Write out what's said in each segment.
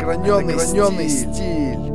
граненый стиль.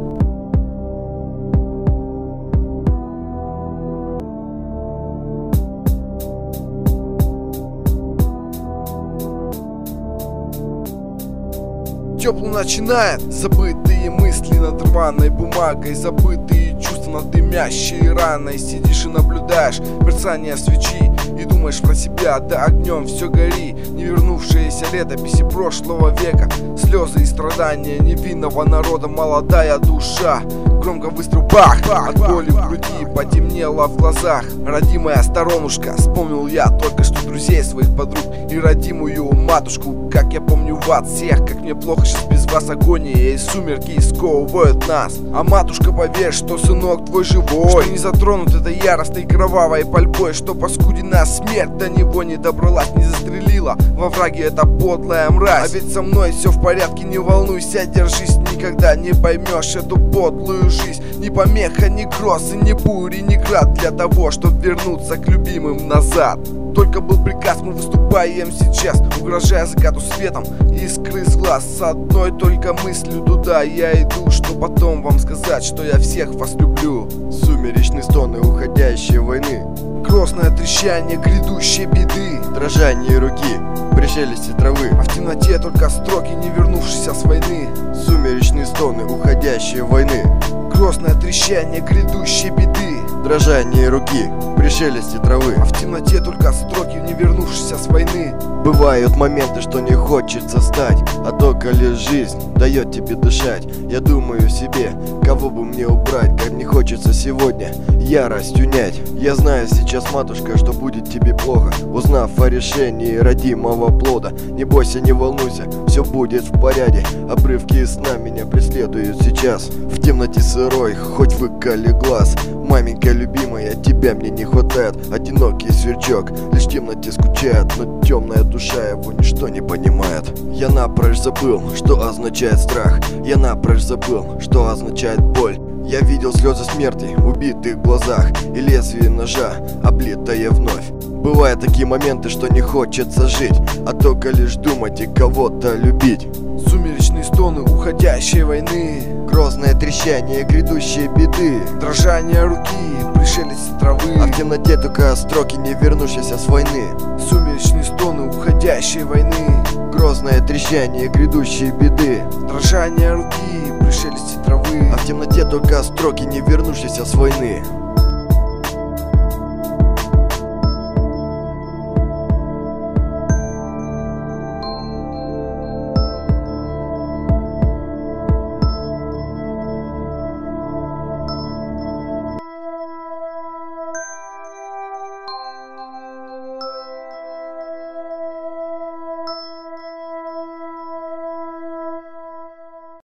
Тепло начинает, забытые мысли над рваной бумагой, забытые чувства над дымящей раной. Сидишь и наблюдаешь мерцание свечи и думаешь про себя, да огнем все гори. Не вернувшиеся летописи прошлого века, слезы и страдания невинного народа. Молодая душа, громко выстрел бах, от боли в груди потемнело в глазах. Родимая сторонушка, вспомнил я только что друзей своих подруг и родимую матушку. Как я помню вас всех, как мне плохо сейчас без вас, агония и сумерки сковывают нас. А матушка, поверь, что сынок твой живой, что не затронут этой яростной кровавой пальбой, что паскудина смерть до него не добралась, не застрелила во враге эта подлая мразь. А ведь со мной все в порядке, не волнуйся, держись, никогда не поймешь эту подлую жизнь. Ни помеха, ни грозы, ни бури, ни град для того, чтобы вернуться к любимым назад. Только был приказ, мы выступаем сейчас, угрожая закату светом, искры из глаз. С одной только мыслью туда я иду, что потом вам сказать, что я всех вас люблю. Сумеречные стоны уходящей войны, грозное трещание грядущей беды, дрожание руки при шелесте травы, а в темноте только строки не вернувшиеся с войны. Сумеречные стоны уходящей войны, грозное трещание грядущей беды, дрожание руки при шелесте травы, а в темноте только строки не вернувшиеся с войны. Бывают моменты, что не хочется стать, а только лишь жизнь дает тебе дышать. Я думаю себе, кого бы мне убрать, как мне хочется сегодня ярость унять. Я знаю сейчас, матушка, что будет тебе плохо, узнав о решении родимого плода. Не бойся, не волнуйся, все будет в порядке. Обрывки сна меня преследуют сейчас, в темноте сырой, хоть выколи глаз. Маменька любимая, тебя мне не хватает. Одинокий сверчок лишь в темноте скучает, но темная душа его ничто не понимает. Я напрочь забыл, что означает страх. Я напрочь забыл, что означает боль. Я видел слезы смерти в убитых глазах и лезвие ножа, облитое вновь. Бывают такие моменты, что не хочется жить, а только лишь думать и кого-то любить. Сумеречные стоны уходящей войны, грозное трещание грядущей беды, дрожание руки при шелесте травы, а в темноте только строки не вернувшиеся с войны. Сумеречные стоны уходящей войны, грозное трещание грядущей беды, дрожание руки при шелесте травы, а в темноте только строки не вернувшиеся с войны.